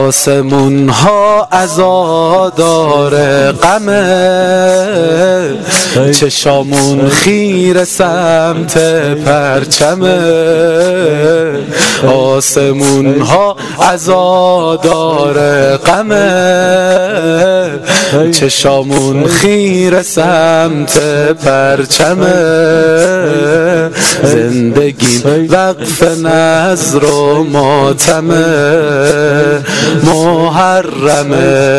آسمون ها عزادار غمه، چشامون خیر سمت پرچمه. آسمون ها عزادار غمه، چشامون خیر سمت پرچمه. زندگیم وقف نذر و ماتمه، محرمه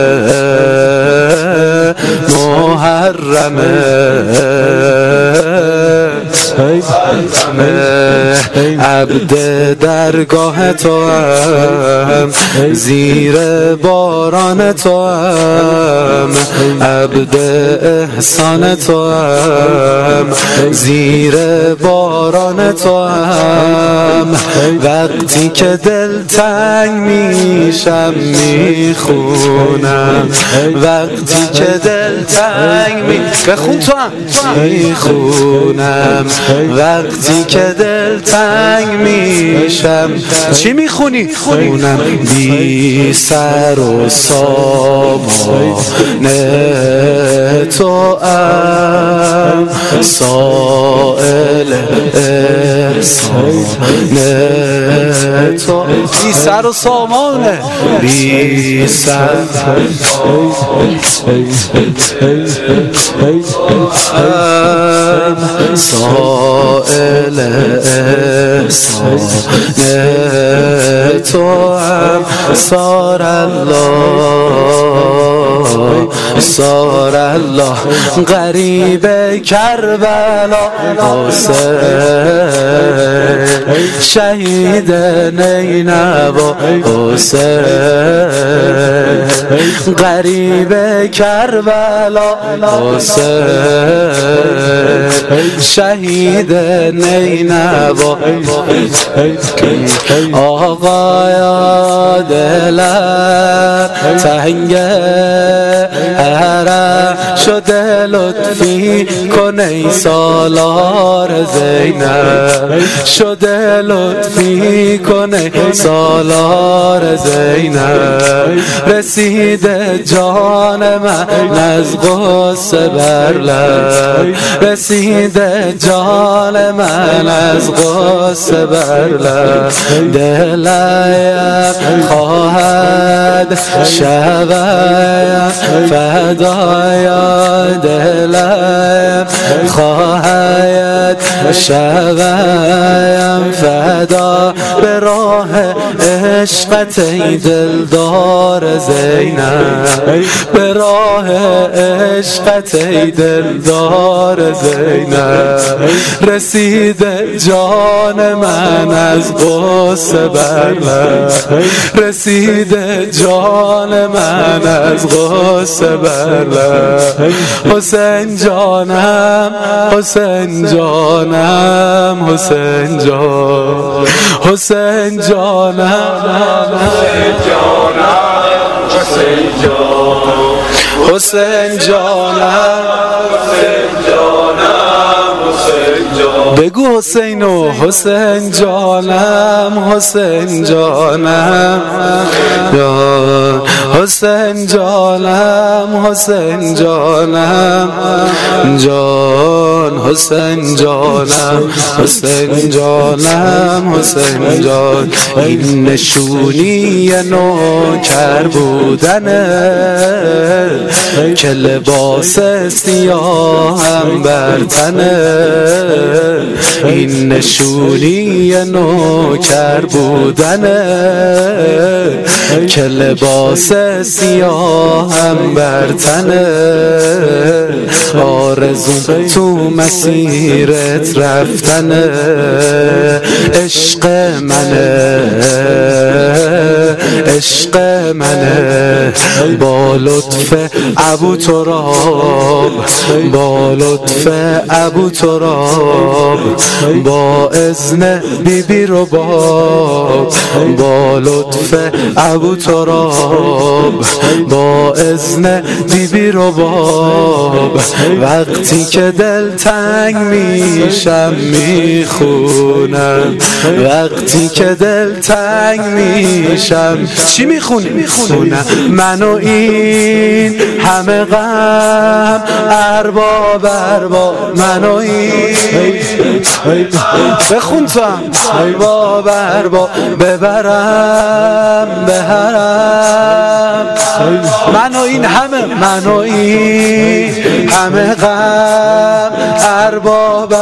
عبد درگاه تو هم، زیر باران تو هم، عبد احسان تو هم، زیر باران تو هم. وقتی که دل تنگ میشم میخونم، وقتی که دل تنگ بخون تو هم میخونم، وقتی که دل تنگ میشم. چی میخونی؟ خونم بی سر و سامان تو ام، سائل احسان تو. بی سر و سامانه، بی سر سائل احسان تو هم. سار الله غریب کربلا، حسین شهید نینوا، حسین غریب کربلا، حسین شهید نینوا. آقایا دلم تنگه، حرم شده لطفی کن ای سالار زینب، شده لطفی کن ای سالار زینب. رسیده جان من از غصه بر لب، رسیده جان من از غصه بر لب. دلم خواهد شود فدای، دلم خواهد شوم فدا به راه عشقت ای دلدار زینب، به راه عشقت ای دلدار زینب. رسیده جان من از غصه بر لب، رسیده جان من از غصه بر لب. حسین جانم، حسین جانم، حسین جان، حسین جانم، حسین جانم، حسین جان، حسین جانم، حسین جانم، حسین جان. بگو حسینو، حسین جانم، حسین جانم، حسین جانم، حسین جانم، جان، حسین جانم، حسین جانم، حسین جان. این نشونی نوکر بودنه که لباس سیاهم بر تنه. این نشونی نوکر بودنه که لباس سیاهم بر تنه. آرزوم تو مسیرت رفتنه، عشق منه، عشق منه. با لطف ابو تراب، با لطف ابو تراب، با اذن بیبی رباب، با لطف ابو تراب، با اذن بیبی رباب. وقتی که دل تنگ میشم میخونم، وقتی که دل تنگ میشم. چی میخونی؟ میخونم من و این همه غم ارباب من و این بخون تو هم ارباب ببرم به حرم من و این همه غم ارباب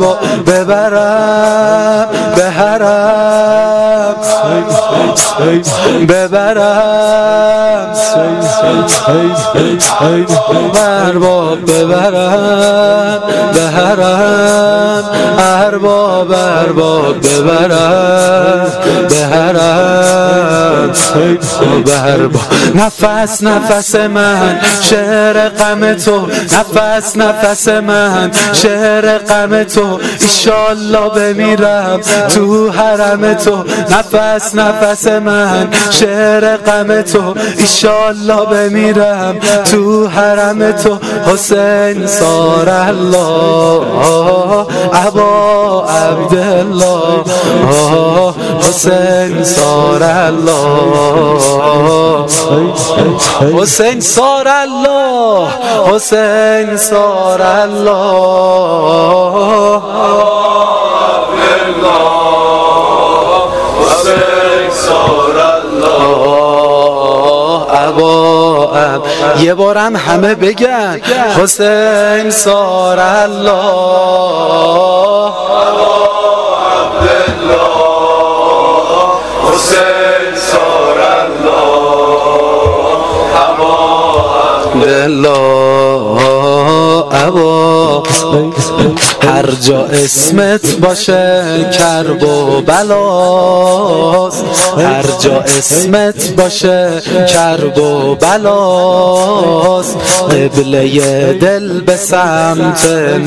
ببرم به حرم ببرم ارباب ببرم به حرم ارباب ببرم به حرم نفس من شعر غم تو نفس من شعر غم تو ایشالله بمیرم تو حرم تو نفس من شعر غم تو ایشالله بمیرم تو حرم تو حسین صار الله ابا عبدالله حسین صار الله حسین صار الله حسین صار الله یه بارم همه بگن حسین صار الله حسین صار الله ابا هر جا اسمت باشه کرب و بلاست هر جا اسمت باشه کرب و بلاست قبله دل به سمت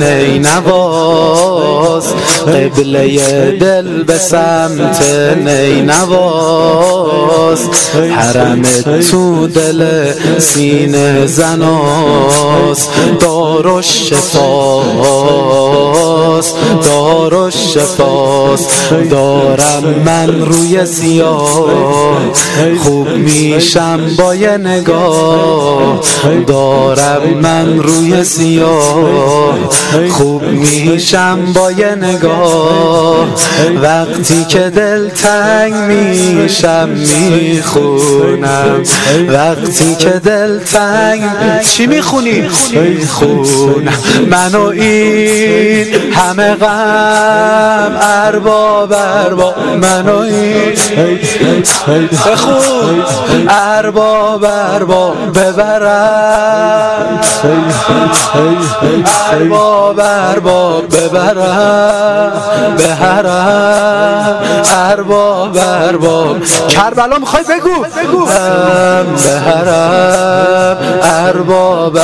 نینواست قبله دل به سمت نینواست حرمت تو دل سینه زناست دارالشفاست دارم من روی سیاه خوب میشم با یه نگاه دارم من روی سیاه خوب میشم با یه نگاه وقتی که دل تنگ میشم میخونم وقتی که دل تنگ چی میخونی؟ میخونم من و این همه غم ارباب من و این بخون ارباب ببرم ارباب ببرم به حرم ارباب کربلا میخوای بگو به حرم ارباب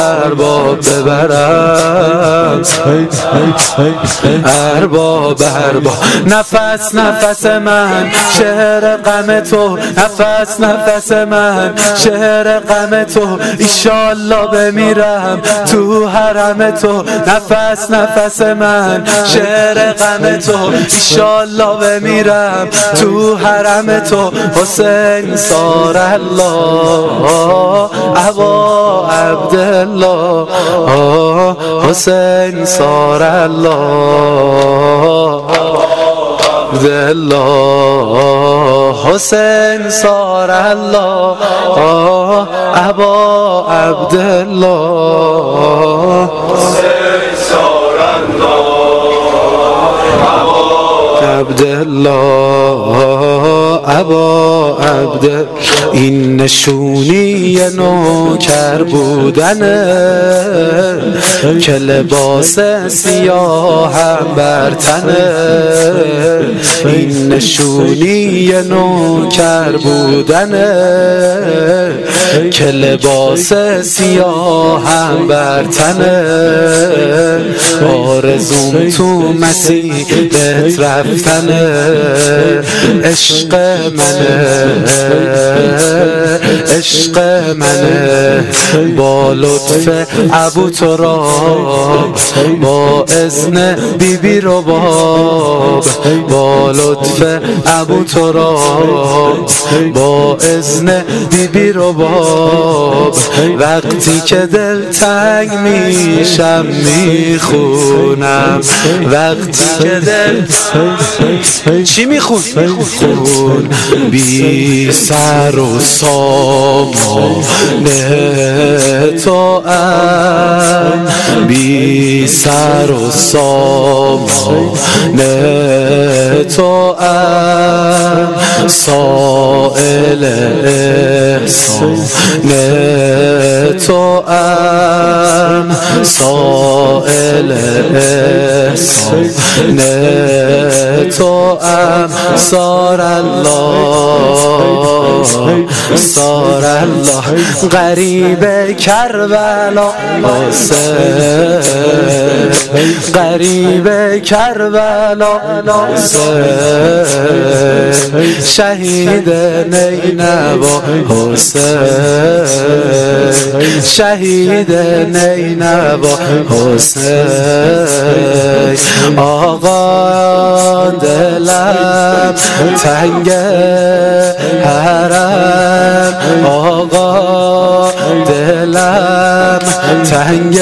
ببرم ارباب نفس من شعر غم تو نفس من شعر غم تو ایشالله بمیرم تو حرم تو نفس من شعر غم تو ایشالله بمیرم تو حرم تو حسین صار الله ابا عبدالله حسین صار الله عبدالله حسین صار الله ابا عبدالله حسین صار الله عبدالله ابا عبد این نشونی نوکر بودنه که لباس سیاهم بر تنه این نشونی نوکر بودنه که لباس سیاهم بر تنه آرزوم تو مسیحت رفتنه تنه عشق منه عشق منه با لطف ابو تراب با اذن بیبی رباب با لطف ابو تراب با اذن بیبی رباب وقتی که دل تنگ میشم میخونم وقتی که دل چی میخون؟ بی سر و سامان تو بی سر و سامان تو سائل احسان تو سائل احسان تو صار الله صار الله غریب کربلا حسین غریب کربلا حسین شهید نینوا حسین شهید نینوا حسین آقا دلم تنگ حرم آقا دلم تنگ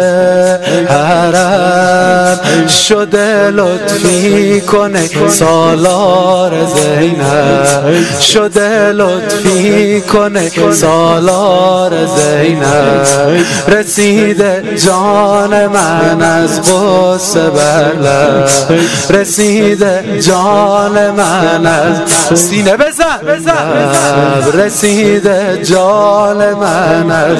حرم شده لطفی کنه سالار زینب شده لطفی کنه سالار زینب رسیده جان من از غصه بر لب رسیده جان من از سینه بزن رسیده جان من از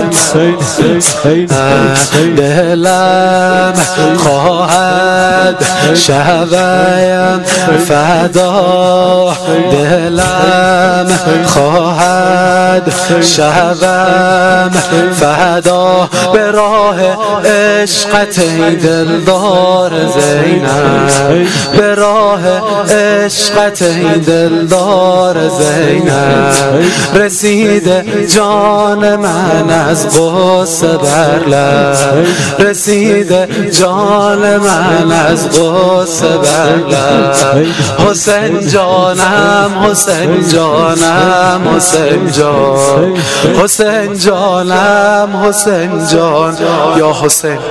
دلم خواهد شوم فدا دلم خواهد شوم فدا به راه عشقت ای دلدار زینب به راه عشقت ای دلدار زینب رسیده جان من از غصه بر لب رسیده جان من از غصه بر لب حسین جانم حسین جانم حسین جان حسین جانم حسین جان یا حسین